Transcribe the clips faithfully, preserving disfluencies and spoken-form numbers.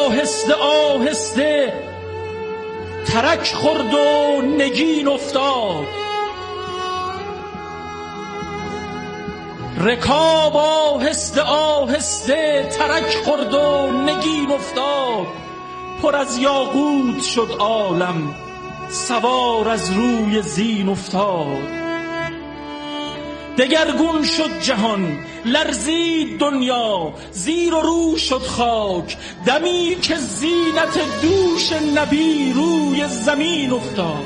آهسته آهسته ترک خورد و نگین افتاد. رکاب آهسته آهسته ترک خورد و نگین افتاد. پر از یاقوت شد عالم، سوار از روی زین افتاد. دگرگون شد جهان، لرزید دنیا، زیر و رو شد خاک. دمی که زینت دوش نبی روی زمین افتاد.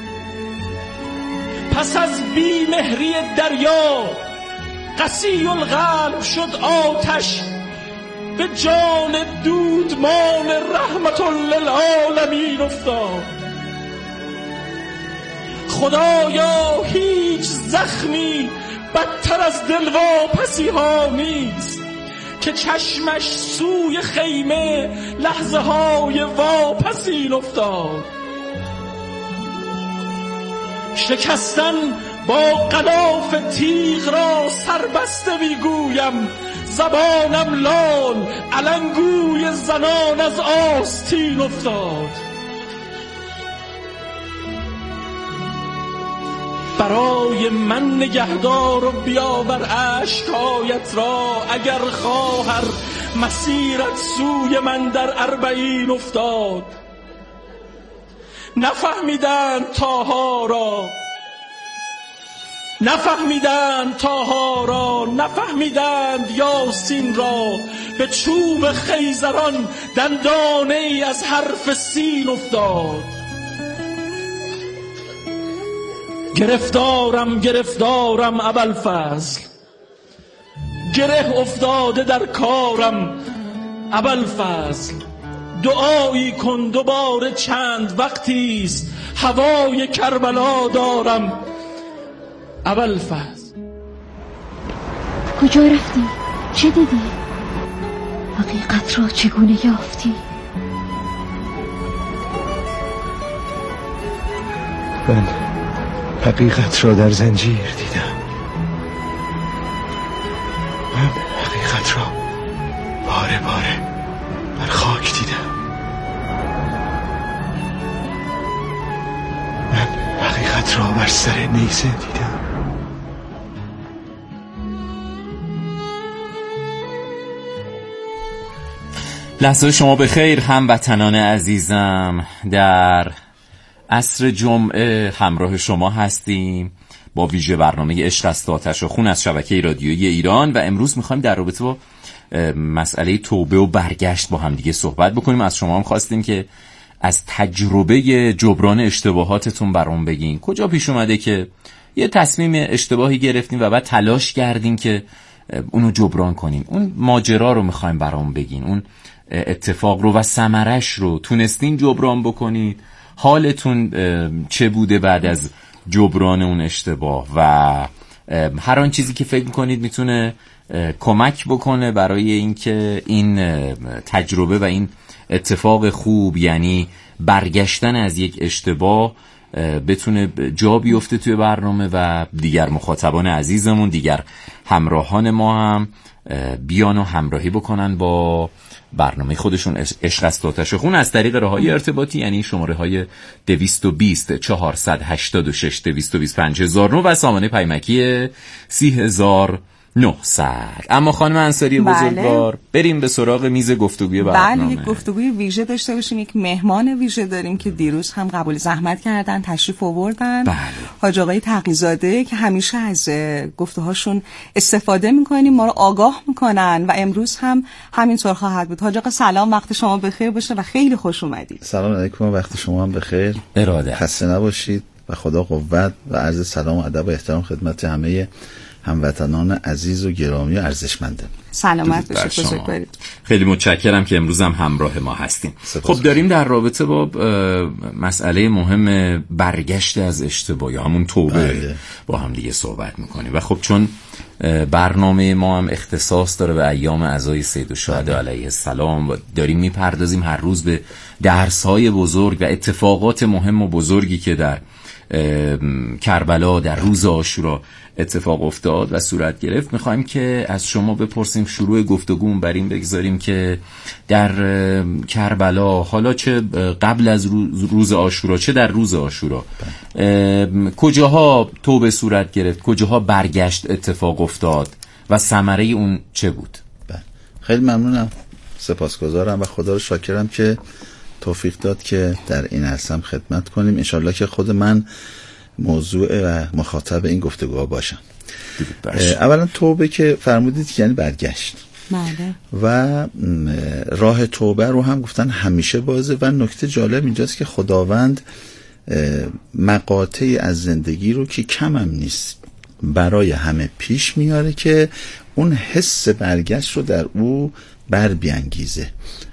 پس از بیمهری دریا قسی القلب شد آتش. به جان دودمان رحمت للعالمین افتاد. خدایا هیچ زخمی بدتر از دلواپسی ها نیست که چشمش سوی خیمه لحظه های واپسین افتاد. شکستن با غلاف تیغ را سربسته میگویم، زبانم لال علنگوی زنان از آستین افتاد. برای من نگهدار و بیاور اشکایت را، اگر خواهر مسیرت سوی من در اربعین افتاد. نفهمیدند تاها را نفهمیدند تاها را نفهمیدند یاسین را. به چوب خیزران دندانه ای از حرف سین افتاد. گرفتارم گرفتارم ابوالفضل، گره افتاده در کارم ابوالفضل. دعایی کن دوباره چند وقتیست هوای کربلا دارم ابوالفضل. کجا رفتی؟ چه دیدی؟ حقیقت را چگونه یافتی؟ من حقیقت را در زنجیر دیدم. من حقیقت را باره باره بر خاک دیدم. من حقیقت را بر سر نیزه دیدم. لحظه شما به خیر هموطنان عزیزم. در عصر جمعه همراه شما هستیم با ویژه برنامه عشق است آتش و خون از شبکه رادیویی ایران و امروز میخوایم در رابطه با مسئله توبه و برگشت با هم دیگه صحبت بکنیم. از شما هم خواستیم که از تجربه جبران اشتباهاتتون برام بگین. کجا پیش اومده که یه تصمیم اشتباهی گرفتیم و بعد تلاش کردیم که اونو جبران کنیم؟ اون ماجرا رو میخوایم برام بگین، اون اتفاق رو و ثمرش رو تونستین جبران بکنید؟ حالتون چه بوده بعد از جبران اون اشتباه؟ و هر آن چیزی که فکر میکنید میتونه کمک بکنه برای اینکه این تجربه و این اتفاق خوب، یعنی برگشتن از یک اشتباه، بتونه جا بیفته توی برنامه و دیگر مخاطبان عزیزمون، دیگر همراهان ما هم بیان و همراهی بکنن با برنامه خودشون عشق است آتش خون از طریق راههای ارتباطی، یعنی شماره های دویست و بیست چهارصد و هشتاد و شش دویست و بیست پنج هزار و نه و سامانه پیمکی سی هزار و نهصد. اما خانم انصاری بزرگوار، بریم به سراغ میز گفتگوی برنامه. بله، یک گفتگوی ویژه داشته باشیم. یک مهمان ویژه داریم که دیروز هم قبول زحمت کردن، تشریف آوردن. بله. حاج آقای تقی‌زاده که همیشه از گفته‌هاشون استفاده می‌کنیم، ما رو آگاه می‌کنن و امروز هم همینطور خواهد بود. حاج آقا سلام، وقت شما بخیر باشه و خیلی خوش اومدید. سلام علیکم، وقت شما هم بخیر. اراده خسته نباشید و خدا قوت و عرض سلام و ادب و احترام خدمت همه هموطنان عزیز و گرامی و ارزشمنده. سلامت باشید، بزرگوارید. خیلی متشکرم که امروز هم همراه ما هستیم. خب داریم در رابطه با مسئله مهم برگشت از اشتباه یا همون توبه بله. با هم دیگه صحبت میکنیم و خب چون برنامه ما هم اختصاص داره به ایام عزای سید الشهدا علیه السلام و داریم میپردازیم هر روز به درس‌های بزرگ و اتفاقات مهم و بزرگی که در کربلا در روز عاشورا اتفاق افتاد و صورت گرفت. میخوایم که از شما بپرسیم، شروع گفتگومون بر این بگذاریم که در کربلا، حالا چه قبل از روز عاشورا چه در روز عاشورا، کجاها توبه صورت گرفت، کجاها برگشت اتفاق افتاد و ثمره اون چه بود؟ خیلی ممنونم، سپاسگزارم و خدا رو شاکرم که توفیق داد که در این عرصه خدمت کنیم. انشالله که خود من موضوع و مخاطب این گفتگوها باشم. اولا توبه که فرمودید یعنی برگشت. بله. و راه توبه رو هم گفتن همیشه بازه و نکته جالب اینجاست که خداوند مقاطعی از زندگی رو که کم هم نیست برای همه پیش میاره که اون حس برگشت رو در او بر بیانگیزه.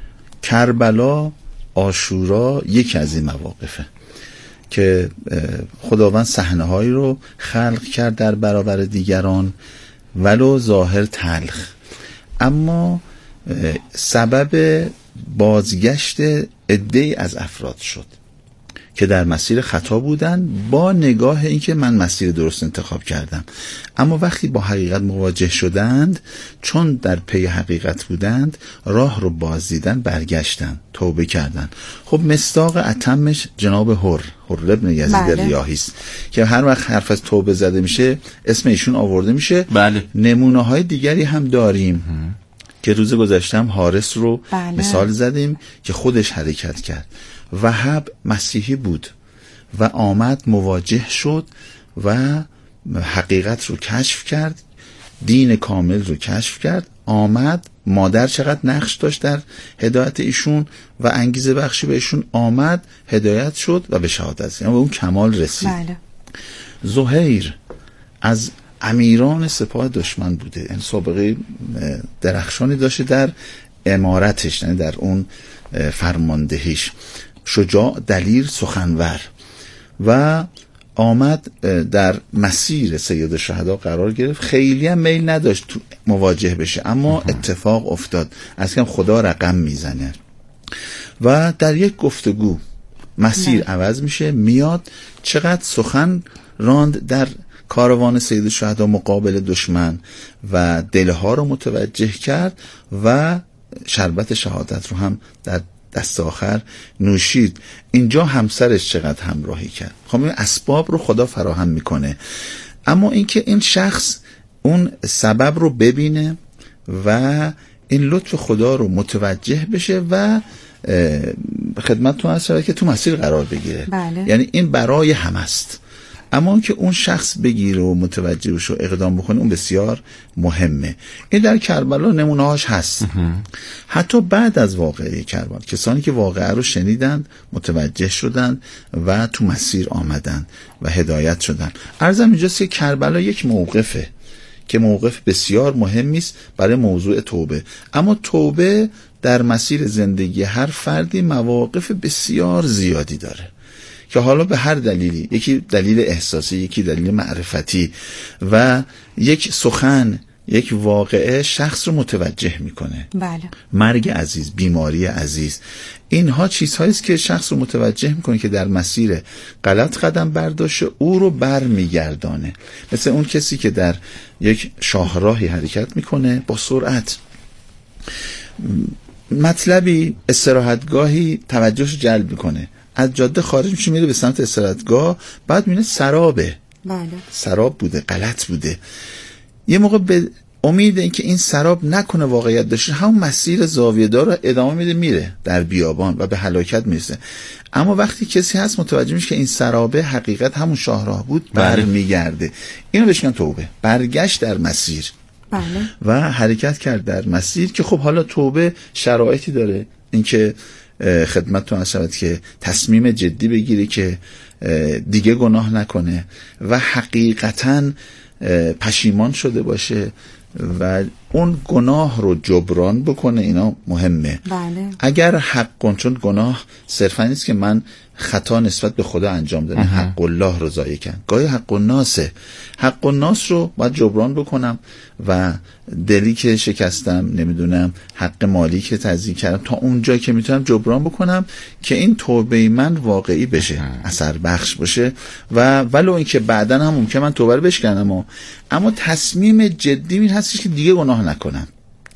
کربلا، عاشورا یکی از این مواقفه که خداوند صحنه‌هایی رو خلق کرد در برابر دیگران ولو ظاهر تلخ، اما سبب بازگشت عده‌ای از افراد شد که در مسیر خطا بودن با نگاه این که من مسیر درست انتخاب کردم، اما وقتی با حقیقت مواجه شدند، چون در پی حقیقت بودند، راه رو بازدیدن، برگشتن، توبه کردن. خب مصداق اتمش جناب هر هر ابن یزید ریاحی است که هر وقت حرف از توبه زده میشه اسم ایشون آورده میشه. بله. نمونه های دیگری هم داریم هم. که روز گذشته هم حارس رو بله. مثال زدیم که خودش حرکت کرد. وهب مسیحی بود و آمد مواجه شد و حقیقت رو کشف کرد، دین کامل رو کشف کرد، آمد. مادر چقدر نقش داشت در هدایت ایشون و انگیزه بخشی به ایشون، آمد هدایت شد و به شهادت، یعنی به اون کمال رسید. بله. زهیر از امیران سپاه دشمن بوده، این سابقه درخشانی داشته در امارتش، یعنی در اون فرماندهیش. شجاع، دلیر، سخنور و آمد در مسیر سید الشهدا قرار گرفت. خیلی هم میل نداشت تو مواجه بشه، اما اتفاق افتاد. از کم خدا رقم میزنه و در یک گفتگو مسیر نه. عوض میشه، میاد چقدر سخن راند در کاروان سید الشهدا مقابل دشمن و دلها رو متوجه کرد و شربت شهادت رو هم در دست آخر نوشید. اینجا همسرش چقدر همراهی کرد. خب این اسباب رو خدا فراهم میکنه، اما اینکه این شخص اون سبب رو ببینه و این لطف خدا رو متوجه بشه و خدمتتون عرض شود که تو مسیر قرار بگیره. بله. یعنی این برای هم است، اما که اون شخص بگیره و متوجه بشه و اقدام بکنه اون بسیار مهمه. این در کربلا نمونه‌هاش هست. حتی بعد از واقعه کربلا کسانی که واقعه رو شنیدند، متوجه شدند و تو مسیر آمدند و هدایت شدند. عرضم اینجاست که کربلا یک موقفه که موقف بسیار مهمی است برای موضوع توبه، اما توبه در مسیر زندگی هر فردی مواقف بسیار زیادی داره که حالا به هر دلیلی، یکی دلیل احساسی، یکی دلیل معرفتی و یک سخن، یک واقعه شخص رو متوجه میکنه. بله. مرگ عزیز، بیماری عزیز، اینها چیزهایی است که شخص رو متوجه میکنه که در مسیر غلط قدم برداشته، او رو بر میگردانه. مثل اون کسی که در یک شاهراهی حرکت میکنه با سرعت، مطلبی، استراحتگاهی توجهش جلب میکنه، از جاده خارج میشه میره به سمت استراحتگاه، بعد میبینه سرابه. بله. سراب بوده، غلط بوده. یه موقع به امید اینکه این سراب نکنه واقعیت داشته، همون مسیر زاویه دار رو ادامه میده، میره در بیابان و به هلاکت میرسه. اما وقتی کسی هست متوجه میشه که این سرابه حقیقت همون شاهراه بود، برمیگرده. اینو بهش میگن توبه، برگشت در مسیر. بله. و حرکت کرد در مسیر که خب حالا توبه شرایطی داره، اینکه خدمتتون عرض شود که تصمیم جدی بگیره که دیگه گناه نکنه و حقیقتاً پشیمان شده باشه و اون گناه رو جبران بکنه، اینا مهمه. بله. اگر حق، چون گناه صرفا نیست که من خطا نسبت به خدا انجام دادم، حق الله رو ضایع کردم، گاهی حق الناسه، حق الناس رو باید جبران بکنم و دلی که شکستم، نمیدونم حق مالی که تضییع کردم، تا اونجایی که میتونم جبران بکنم که این توبه من واقعی بشه، اثر بخش باشه و ولو اینکه بعدن هم ممکن من توبه رو بشکنم، اما تصمیم جدی این هستش که دیگه گناه نکنم.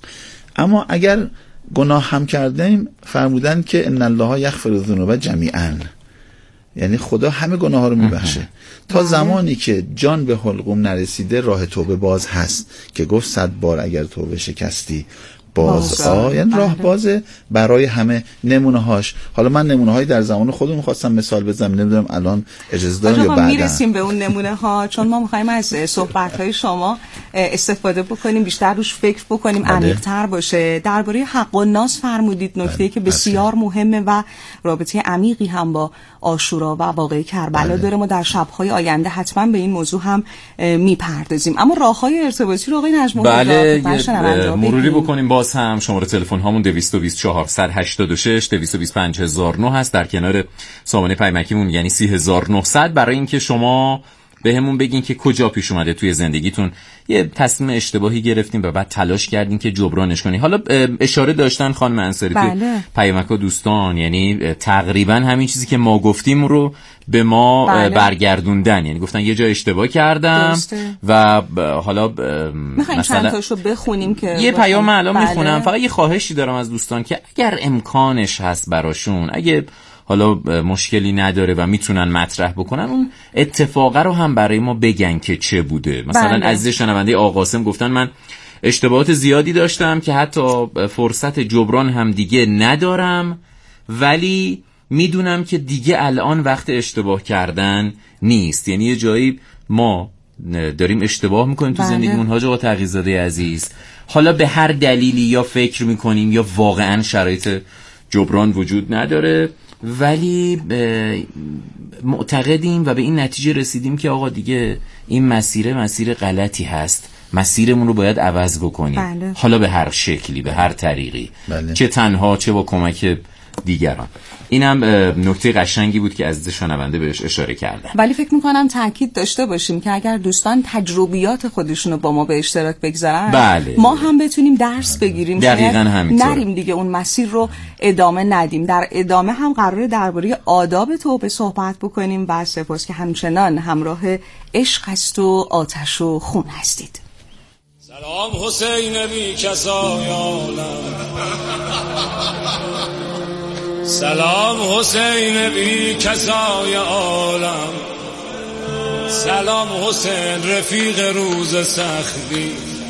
اما اگر گناه هم کردیم، فرمودن که ان الله یغفر الذنوب جمیعا، یعنی خدا همه گناه ها رو میبخشه. تا زمانی که جان به حلقوم نرسیده راه توبه باز هست که گفت صد بار اگر توبه شکستی باز آ، یعنی راه بازه برای همه. نمونه هاش، حالا من نمونه هایی در زمان خودم می‌خواستم مثال بزنم، نمیدونم الان اجازه دارم یا بعدا میرسیم به اون نمونه ها، چون ما می‌خوایم از صحبت های شما استفاده بکنیم، بیشتر روش فکر بکنیم، عمیق‌تر باشه. درباره حق الناس فرمودید، نکته‌ای که بسیار مهمه و رابطه عمیقی هم با عاشورا و واقعه کربلا بله. داره. ما در شب‌های آینده حتما به این موضوع هم میپردازیم. اما راه‌های ارتباطی رو آقای نجم بله مروری بکنیم. باز هم شماره تلفن هامون دویست و بیست چهارصد و هشتاد و شش دویست و بیست پنج هزار و نه هست، در کنار سامانه پیمکیمون یعنی سی هزار و نهصد، برای اینکه شما به همون بگین که کجا پیش اومده توی زندگیتون یه تصمیم اشتباهی گرفتین و بعد تلاش کردین که جبرانش کنین. حالا اشاره داشتن خانم انصاری بله. توی پیامک دوستان، یعنی تقریبا همین چیزی که ما گفتیم رو به ما بله. برگردوندن، یعنی گفتن یه جا اشتباه کردم درسته. و حالا میخوایم چند تاشو بخونیم که یه پیام الان بله. میخونم. فقط یه خواهشی دارم از دوستان که اگر امکانش هست براشون، اگه حالا مشکلی نداره و میتونن مطرح بکنن، اون اتفاقه رو هم برای ما بگن که چه بوده. مثلا بله. عزیز شنونده آقاسم گفتن من اشتباهات زیادی داشتم که حتی فرصت جبران هم دیگه ندارم، ولی میدونم که دیگه الان وقت اشتباه کردن نیست. یعنی یه جایی ما داریم اشتباه میکنیم تو بله. زندگیمون حاج آقا تقی‌زاده عزیز، حالا به هر دلیلی یا فکر میکنیم یا واقعا شرایط جبران وجود نداره، ولی معتقدیم و به این نتیجه رسیدیم که آقا دیگه این مسیر مسیر غلطی هست، مسیرمون رو باید عوض بکنیم بله. حالا به هر شکلی، به هر طریقی بله. چه تنها چه با کمک دیگران. اینم نکته قشنگی بود که عزیز شنونده بهش اشاره کردن. ولی فکر میکنم تاکید داشته باشیم که اگر دوستان تجربیات خودشونو با ما به اشتراک بگذارن بله. ما هم بتونیم درس بگیریم، دقیقاً همینطور، نریم دیگه اون مسیر رو ادامه ندیم. در ادامه هم قراره درباره آداب توبه صحبت بکنیم و سپاس که همچنان همراه عشق است و آتش و خون هستید. سلام حسین بی کسای عالم، سلام حسین بی کسای عالم، سلام حسین رفیق روز سختی،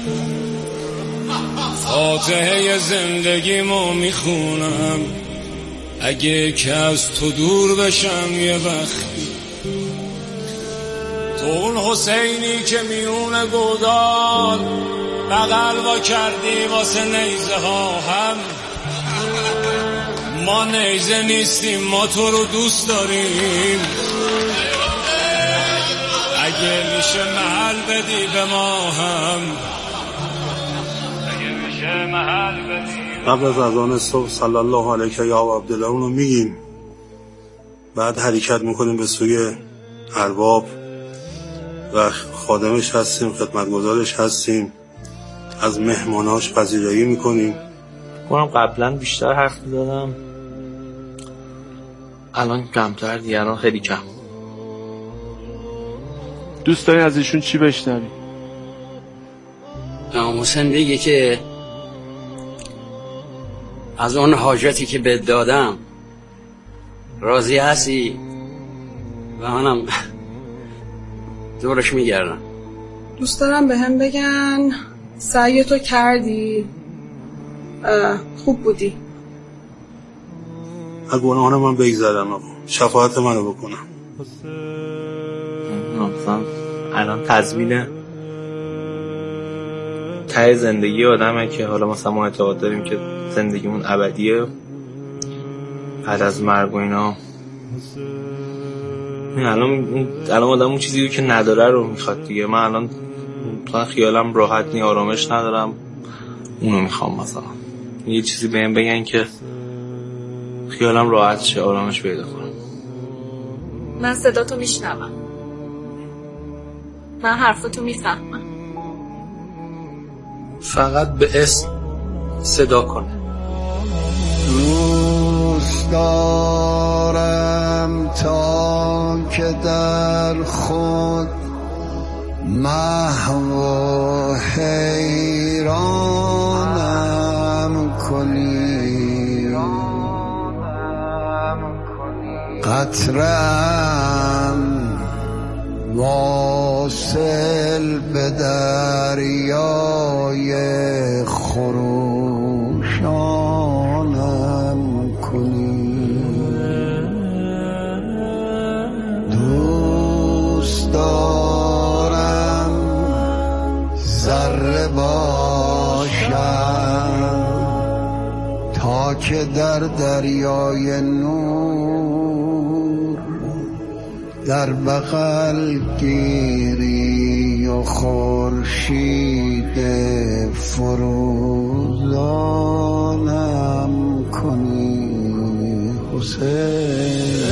فاتحه زندگیمو میخونم اگه که از تو دور بشم یه وقتی. تو اون حسینی که میون گودال بغل وا کردی واسه نیزه ها هم، ما نیزه نیستیم، ما تو رو دوست داریم، اگه میشه محل بدی به ما هم، اگه میشه محل بدی. قبل از اذان صبح صلی الله علیه یا عبدالله رو میگیم، بعد حرکت میکنیم به سوی ارباب و خادمش هستیم، خدمتگزارش هستیم، از مهماناش پذیرایی میکنیم. کنم قبلا بیشتر حرف می‌زدم، الان کمتر، دیگران خیلی کم. دوست داری از ایشون چی بشنوی؟ حسین بگه که از اون حاجتی که بهت دادم راضی هستی و منم دورش میگردم. دوست دارم به هم بگن سعی تو کردی، خوب بودی. از گناهان من بگذرم، شفاعت منو بکنم. مثلا الان تضمین ته زندگی آدمه که حالا مثلا ما اعتقاد داریم که زندگیمون ابدیه بعد از مرگ و اینا. الان الان آدم اون چیزی که نداره رو میخواد دیگه. من الان مثلا خیالم راحت نی، آرامش ندارم، اونو میخوام. مثلا یه چیزی بهم بگن که خیالم راحت شه، آرامش پیدا کنم. من صداتو میشنوم، من حرفتو میفهمم، فقط به اسم صدا کنه. دوست دارم تا که در خود محو و حیرانم کنی، قطره‌ام واصل به دریای خروشانم کنی. دوست دارم ذره باشم تا که در دریای نور در بغل گیری و خورشید فروزانم کنی. حسین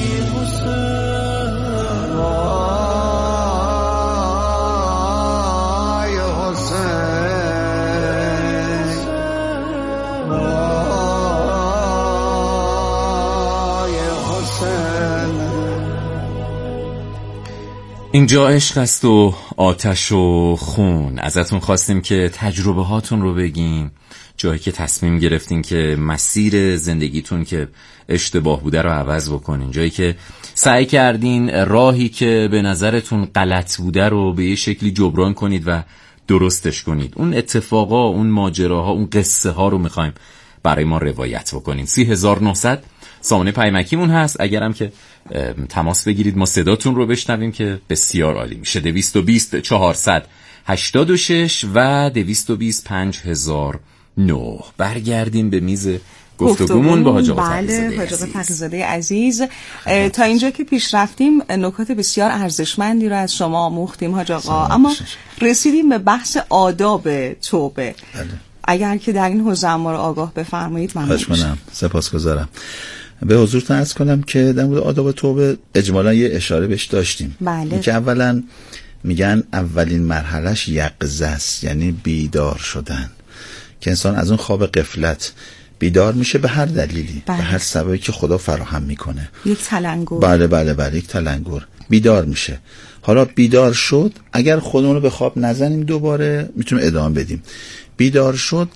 اینجا عشق است و آتش و خون. ازتون خواستیم که تجربه هاتون رو بگین، جایی که تصمیم گرفتین که مسیر زندگیتون که اشتباه بوده رو عوض بکنین، جایی که سعی کردین راهی که به نظرتون غلط بوده رو به یه شکلی جبران کنید و درستش کنید. اون اتفاقا، اون ماجراها، اون قصه ها رو میخوایم برای ما روایت بکنین. سی هزار و نهصد سامانه پیمکیمون هست، اگرم که تماس بگیرید ما صداتون رو بشنویم که بسیار عالی میشه. دویست و بیست چهارصد هشتاد و شش و دویست و بیست پنج هزار و نه. برگردیم به میز گفتگومون با حاج آقا بله، حاج آقا تقی‌زاده عزیز. تا اینجا که پیش رفتیم نکات بسیار ارزشمندی رو از شما آموختیم حاج آقا، اما رسیدیم به بحث آداب توبه. بله. اگر که در این حوزه ما رو آگاه بفرمایید ممنون میشم. سپاسگزارم. به حضورتون عرض کنم که در مورد آداب توبه اجمالا یه اشاره بهش داشتیم. بله. که اولا میگن اولین مرحلهش یقظه است، یعنی بیدار شدن، که انسان از اون خواب غفلت بیدار میشه به هر دلیلی. بله. به هر سببی که خدا فراهم میکنه. یک تلنگر. بله بله بله یک تلنگر بیدار میشه. حالا بیدار شد، اگر خودمون رو به خواب نزنیم دوباره میتونیم ادامه بدیم. بیدار شد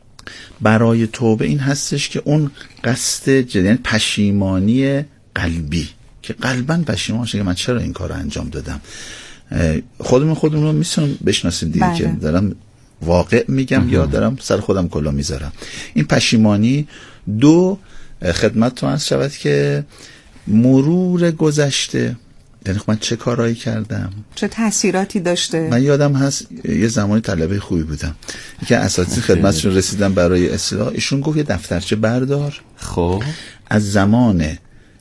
برای توبه این هستش که اون قصد جدی، یعنی پشیمانی قلبی، که قلباً پشیمان شه که من چرا این کار رو انجام دادم. خودمون خودمون رو میتونم بشناسیم دیگه. بله. که دارم واقع میگم یا دارم سر خودم کلا میذارم. این پشیمانی. دو، خدمتتون عرض شود که مرور گذشته، یعنی من چه کارایی کردم، چه تأثیراتی داشته. من یادم هست یه زمانی طلبه خوبی بودم که اساتید خدمتشون رسیدم برای اصلاح، ایشون گفت یه دفترچه بردار، خب از زمان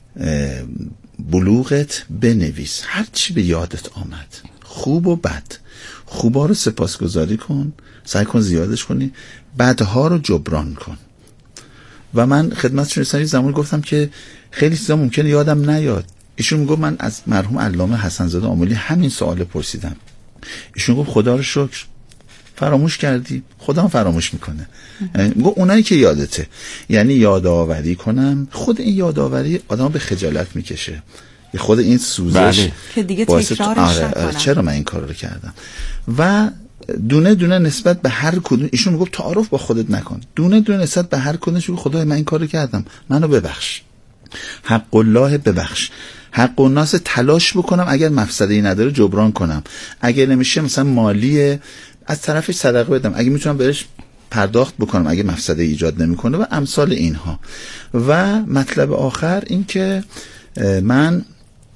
بلوغت بنویس هر چی به یادت آمد، خوب و بد. خوبا رو سپاسگزاری کن، سعی کن زیادش کنی، بدها رو جبران کن. و من خدمتشون رسیدم یه زمانی گفتم که خیلی چیزا ممکنه یادم نیاد. ایشون میگفت من از مرحوم علامه حسن زاده آملی همین سوال پرسیدم. ایشون گفت خدا رو شکر فراموش کردی، خدا هم فراموش میکنه. میگفت اونایی که یادته، یعنی یادآوری کنم. خود این یادآوری آدم به خجالت میکشه، خود این سوزش بله. که دیگه تکرارش آره آره چرا من این کار رو کردم. و دونه دونه نسبت به هر کدوم، ایشون میگفت تعارف با خودت نکن، دونه دونه نسبت به هر کدومش بگو خدای من این کار رو کردم، منو ببخش، حق الله ببخش، حق الناس تلاش بکنم اگر مفسده‌ای نداره جبران کنم، اگر نمیشه مثلا مالیه از طرفش صدقه بدم، اگه میتونم بهش پرداخت بکنم اگه مفسده ایجاد نمیکنه و امثال اینها. و مطلب آخر این که من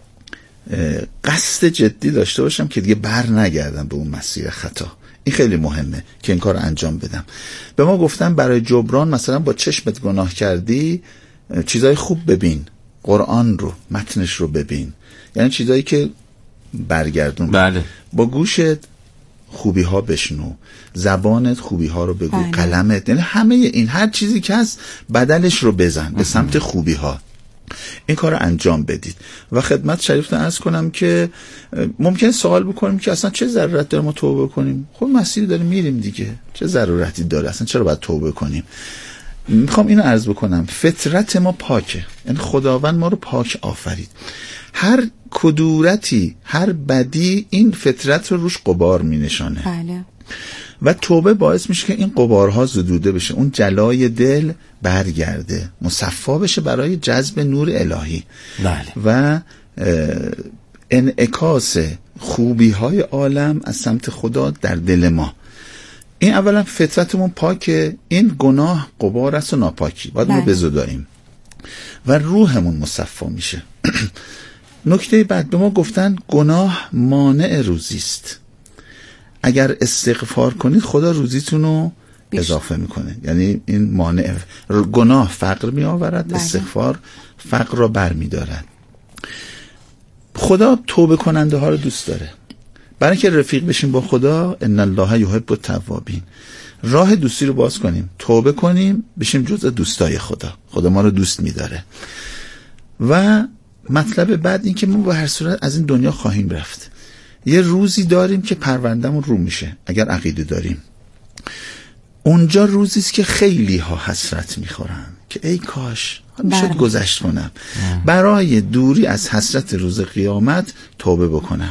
قصد جدی داشته باشم که دیگه بر نگردم به اون مسیر خطا. این خیلی مهمه که این کار رو انجام بدم. به ما گفتن برای جبران مثلا با چشمت گناه کردی چیزای خوب ببین، قرآن رو متنش رو ببین، یعنی چیزایی که برگردون. بله. با گوشت خوبی ها بشنو، زبانت خوبی ها رو بگو، بله. قلمت، یعنی همه این هر چیزی که هست بدلش رو بزن به سمت خوبی ها. این کار رو انجام بدید. و خدمت شریفتون عرض کنم که ممکن سوال بکنیم که اصلا چه ضرورت داره ما توبه کنیم؟ خب مسیری داریم میریم دیگه، چه ضرورتی داره اصلا، چرا باید توبه کنیم؟ میخوام اینو عرض بکنم، فطرت ما پاکه، یعنی خداوند ما رو پاک آفرید. هر کدورتی، هر بدی این فطرت رو روش غبار می نشانه. بله. و توبه باعث میشه که این غبارها زدوده بشه، اون جلای دل برگرده، مصفا بشه برای جذب نور الهی. بله. و انعکاس خوبی های عالم از سمت خدا در دل ما. این اولا فطرتمون پاکه، این گناه غبار است و ناپاکی باید ما بزداییم و روحمون مصفا میشه. نکته بعد به ما گفتن گناه مانع روزی است. اگر استغفار کنید خدا روزیتون رو اضافه میکنه، یعنی این مانع. گناه فقر می آورد، استغفار فقر را بر می دارد. خدا توبه کننده ها رو دوست داره. برای اینکه رفیق بشیم با خدا، ان الله یحب التوابین، راه دوستی رو باز کنیم، توبه کنیم، بشیم جزء دوستای خدا. خدا ما رو دوست می‌داره. و مطلب بعد این که ما به هر صورت از این دنیا خواهیم رفت. یه روزی داریم که پروندهمون رو میشه اگر عقیده داریم. اونجا روزی است که خیلی ها حسرت میخورن که ای کاش میشد گذشت کنم. برای دوری از حسرت روز قیامت توبه بکنم،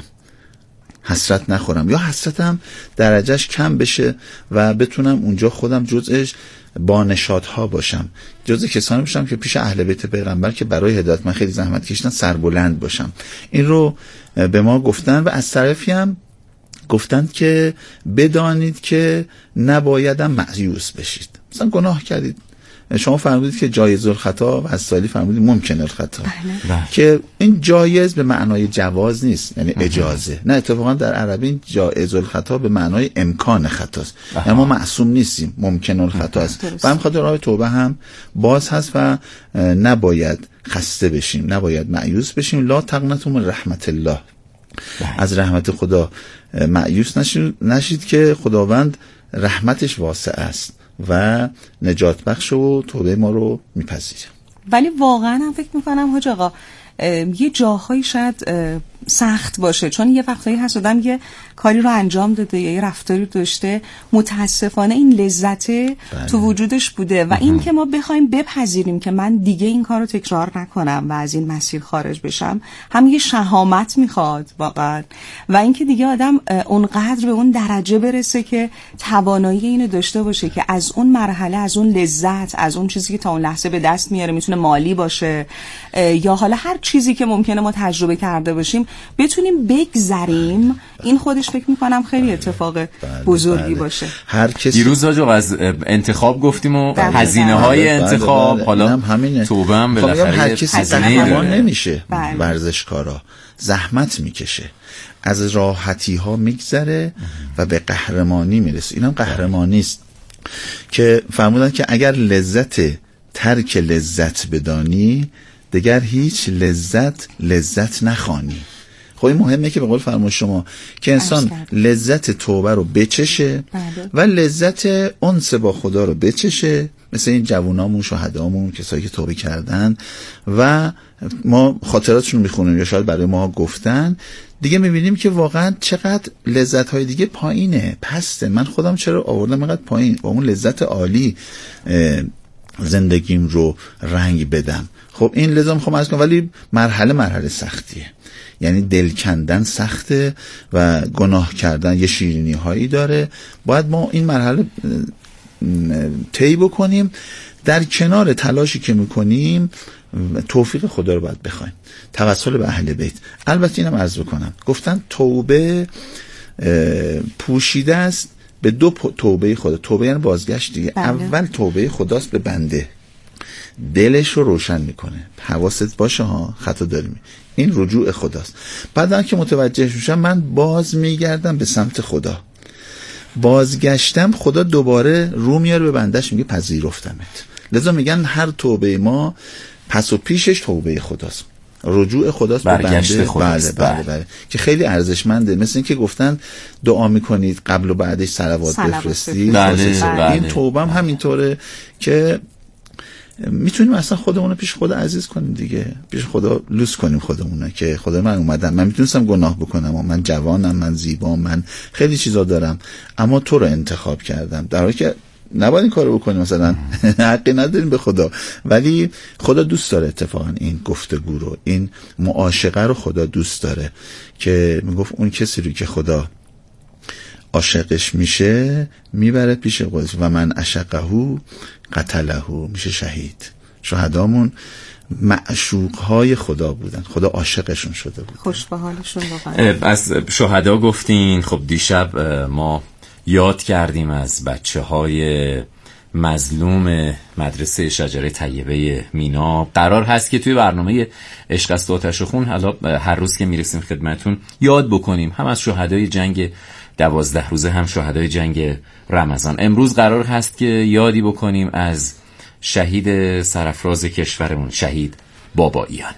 حسرت نخورم، یا حسرتم درجهش کم بشه و بتونم اونجا خودم جزءش با نشاطها باشم، جزء کسانی باشم که پیش اهل بیت پیغمبر که برای هدایت من خیلی زحمت کشیدن سربلند باشم. این رو به ما گفتن. و از طرفی هم گفتند که بدانید که نبایدم مأیوس بشید. مثلا گناه کردید، شما فرمودید که جایز الخطا و از سالی فرمودید ممکن الخطا، که این جایز به معنای جواز نیست، یعنی اجازه. نه، اتفاقا در عربی این جایز الخطا به معنای امکان خطاست، یعنی ما معصوم نیستیم، ممکن الخطا است. و هم خاطر راه توبه هم باز هست و نباید خسته بشیم، نباید مأیوس بشیم. لا تقنطوا من رحمت الله، از رحمت خدا مأیوس نشید, نشید که خداوند رحمتش واسع است و نجات بخش و توبه ما رو میپذیره. ولی واقعا هم فکر میکنم حاج آقا یه جاهایی شاید سخت باشه، چون یه وقتایی هست آدم یه کاری رو انجام داده یا یه رفتاری داشته، متاسفانه این لذت بله. تو وجودش بوده و این که ما بخوایم بپذیریم که من دیگه این کار رو تکرار نکنم و از این مسیر خارج بشم، هم یه شهامت میخواد واقعا، و این که دیگه آدم اونقدر به اون درجه برسه که توانایی اینو داشته باشه که از اون مرحله، از اون لذت، از اون چیزی که تا اون لحظه به دست میاره، میتونه مالی باشه یا حالا هر چیزی که ممکنه ما تجربه کرده باشیم، بتونیم بگذریم. این خودش فکر میکنم خیلی اتفاق بله بزرگی بله. باشه. هر کسی دیروز راجع از انتخاب گفتیم و هزینه های بله انتخاب بله بله. حالا هم توبه هم بالاخره هر کسی قهرمان نمیشه. بله. ورزشکارا زحمت میکشه، از راحتی ها میگذره و به قهرمانی میرسه. اینم قهرمانی است که فرمودن که اگر لذت ترک لذت بدانی، دیگر هیچ لذت لذت نخوانی. خب این مهمه که به قول فرمان شما که انسان لذت توبه رو بچشه بله. و لذت انس با خدا رو بچشه، مثل این جوانامون، شهدامون، کسایی که توبه کردن و ما خاطراتشون میخونیم یا شاید برای ما گفتن، دیگه میبینیم که واقعا چقدر لذت های دیگه پایینه، پسته. من خودم چرا آوردم اینقدر پایین با اون لذت عالی زندگیم رو رنگ بدم. خب این لازم میخوام عرض کنم، ولی مرحله مرحله سختیه، یعنی دل کندن سخته و گناه کردن یه شیرینی هایی داره. باید ما این مرحله طی بکنیم. در کنار تلاشی که میکنیم توفیق خدا رو باید بخوایم، توسل به اهل بیت. البته اینم عرض بکنم، گفتن توبه پوشیده است به دو توبه خدا. توبه یعنی بازگشت دیگه. بله. اول توبه خداست به بنده، دلش رو روشن میکنه، حواست باشه ها خطا داریم، این رجوع خداست. بعدن که متوجه میشم من باز میگردم به سمت خدا، بازگشتم، خدا دوباره رو میاره به بندش، میگه پذیرفتمت. لذا میگن هر توبه ما پس و پیشش توبه خداست. رجوع خداست به بنده. بله بله بله که خیلی ارزشمنده. مثل این که گفتن دعا میکنید قبل و بعدش صلوات بفرستید. بله بله. این توبه هم همینطوره که میتونیم اصلا خودمون رو پیش خدا عزیز کنیم دیگه، پیش خدا لوس کنیم خودمون که خدا من اومدم، من میتونستم گناه بکنم و من جوانم، من زیبام، من خیلی چیزا دارم، اما تو رو انتخاب کردم. در حالی که نباید این کارو بکنیم، مثلا حقی نداریم به خدا، ولی خدا دوست داره اتفاقا این گفتگو رو، این معاشقه رو خدا دوست داره که میگفت اون کسی رو که خدا عاشقش میشه میبره پیش قدس و من عشقهو قتلهو، میشه شهید. شهدامون معشوقهای خدا بودن، خدا عاشقشون شده بود. خوش به حالشون واقعا. از شهدا گفتین، خب دیشب ما یاد کردیم از بچه های مظلوم مدرسه شجره طیبه مینا. قرار هست که توی برنامه عشق است آتش و خون حالا هر روز که میرسیم خدمتون یاد بکنیم هم از شهدای جنگ دوازده روزه هم شهدای جنگ رمضان. امروز قرار هست که یادی بکنیم از شهید سرافراز کشورمون، شهید باباییان.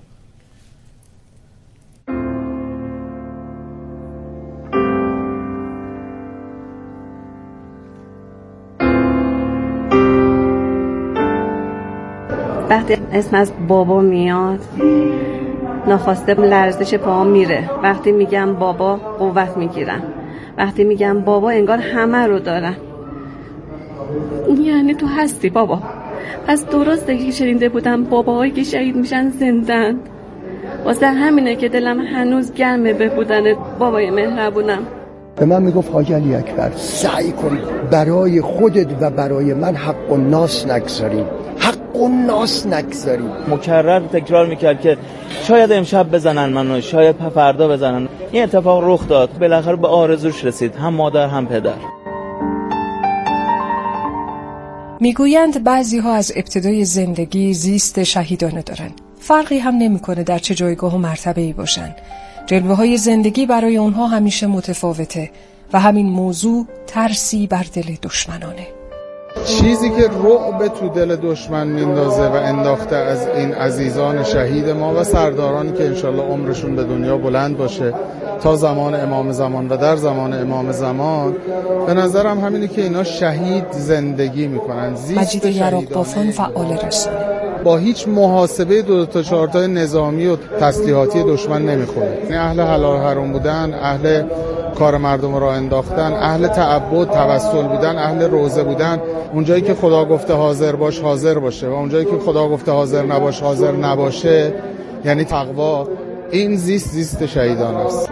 وقتی اسم از بابا میاد ناخواسته لرزش پاهم میره. وقتی میگم بابا قوت میگیرم، وقتی میگم بابا انگار همه رو دارم. یعنی تو هستی بابا. پس درسته که شنیده بودم باباهایی که شهید میشن زندن. واسه همینه که دلم هنوز گرمه به بودن بابای مهربونم. به من میگفت حاجی علی اکبر سعی کن برای خودت و برای من حق و ناس نگذاریم، حق و ناس نگذاریم. مکرر تکرار میکرد که شاید امشب بزنن منو، شاید فردا بزنن. این اتفاق رخ داد، بالاخره به آرزوش رسید، هم مادر هم پدر. میگویند بعضی ها از ابتدای زندگی زیست شهیدانه دارن، فرقی هم نمیکنه در چه جایگاه و مرتبه‌ای باشن. جلوه های زندگی برای اونها همیشه متفاوته و همین موضوع ترسی بر دل دشمنانه. چیزی که رعب تو دل دشمن میندازه و انداخته از این عزیزان شهید ما و سردارانی که انشالله عمرشون به دنیا بلند باشه تا زمان امام زمان و در زمان امام زمان، به نظرم همینه که اینا شهید زندگی میکنن. مجید یراقبافان فعال رسانه با هیچ محاسبه دو تا چهار تا نظامی و تسلیحاتی دشمن نمیخوره. یعنی اهل حلال حرام بودن، اهل کار مردم را انداختن، اهل تعبد توسل بودن، اهل روزه بودن. اونجایی که خدا گفته حاضر باش حاضر باشه و اونجایی که خدا گفته حاضر نباش حاضر نباشه، یعنی تقوا. این زیست زیست شهیدان است.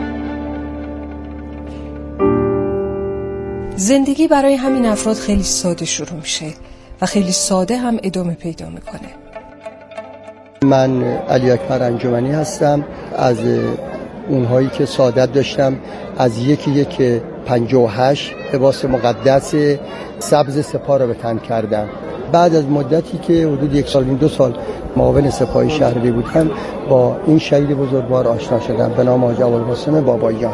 زندگی برای همین افراد خیلی ساده شروع میشه و خیلی ساده هم ادامه پیدا میکنه. من علی اکبر انجمنی هستم، از اونهایی که سعادت داشتم از یکی یک پنجاه و هشت لباس مقدس سبز سپاه را به تن کردم. بعد از مدتی که حدود یک سال دو سال معاون سپاه شهری بودم با این شهید بزرگوار آشنا شدم به نام حاجی ابوالقاسم باباییان.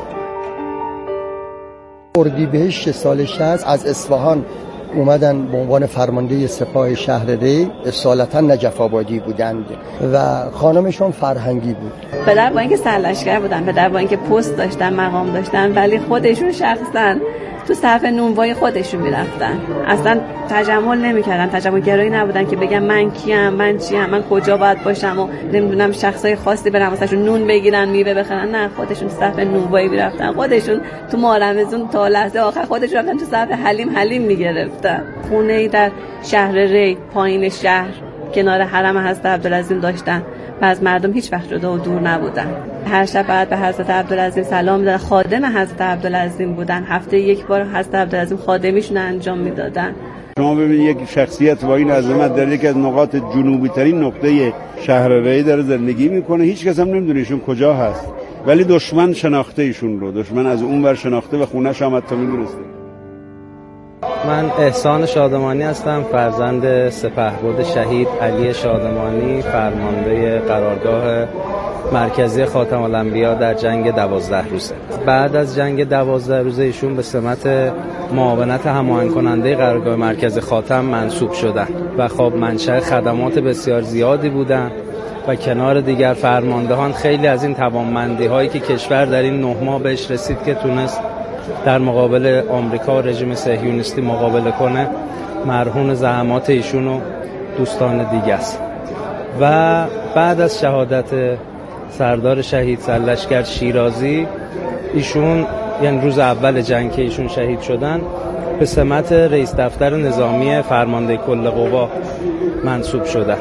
اردیبهشت سال شصت از اصفهان اومدن به عنوان فرمانده سپاه شهر ری، اصالتا نجف آبادی بودند و خانمشون فرهنگی بود. پدر با اینکه سرلشکر بودن، پدر با اینکه پست داشتن، مقام داشتن، ولی خودشون شخصا تو صف نونوای خودشون میرفتن. اصلا تجمل نمیکردن، تجمل گرایی نبودن که بگم من کیم، من چیم، من کجا باید باشم و نمیدونم شخصای خاصی برن واسهشون نون بگیرن، میوه بخرن. نه، خودشون صف نونوایی میرفتن، خودشون تو مارمزون تا لحظه آخر خودشون رفتن تو صف حلیم حلیم میگرفتن. خونه‌ای در شهر ری پایین شهر کنار حرم حضرت عبدالعظیم داشتن و از مردم هیچ وقت جدا و دور نبودن. هر شب بعد به حضرت عبدالعظیم سلام دادن. خادم حضرت عبدالعظیم بودن، هفته یک بار حضرت عبدالعظیم خادمیشون انجام میدادن. شما ببینید یک شخصیت با این عظمت در یکی از نقاط جنوبی ترین نقطه شهر ری داره زندگی میکنه، هیچ کس هم نمیدونه ایشون کجا هست، ولی دشمن شناخته ایشون رو، دشمن از اون ور شناخته و خونه‌ش هم حتی میدونسته. من احسان شادمانی هستم، فرزند سپهبد شهید علی شادمانی، فرمانده قرارگاه مرکزی خاتم الانبیا در جنگ دوازده روزه. بعد از جنگ دوازده روزه ایشون به سمت معاونت هماهنگ کننده قرارگاه مرکز خاتم منصوب شدن و خب منشأ خدمات بسیار زیادی بودن و کنار دیگر فرماندهان خیلی از این توانمندی هایی که کشور در این نه ماه بهش رسید که تونست در مقابل آمریکا و رژیم صهیونیستی مقابله کنه، مرهون زحمات ایشون و دوستان دیگه است. و بعد از شهادت سردار شهید سرلشکر شیرازی، ایشون یعنی روز اول جنگ که ایشون شهید شدن به سمت رئیس دفتر نظامی فرمانده کل قوا منصوب شدن.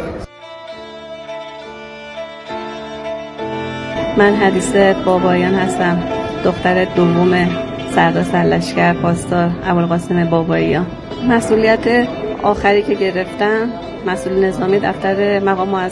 من حدیثه بابایان هستم، دختر دوم سردار سرلشکر پاسدار ابوالقاسم باباییان. مسئولیت آخری که گرفتم مسئول نظامی دفتر مقام معظم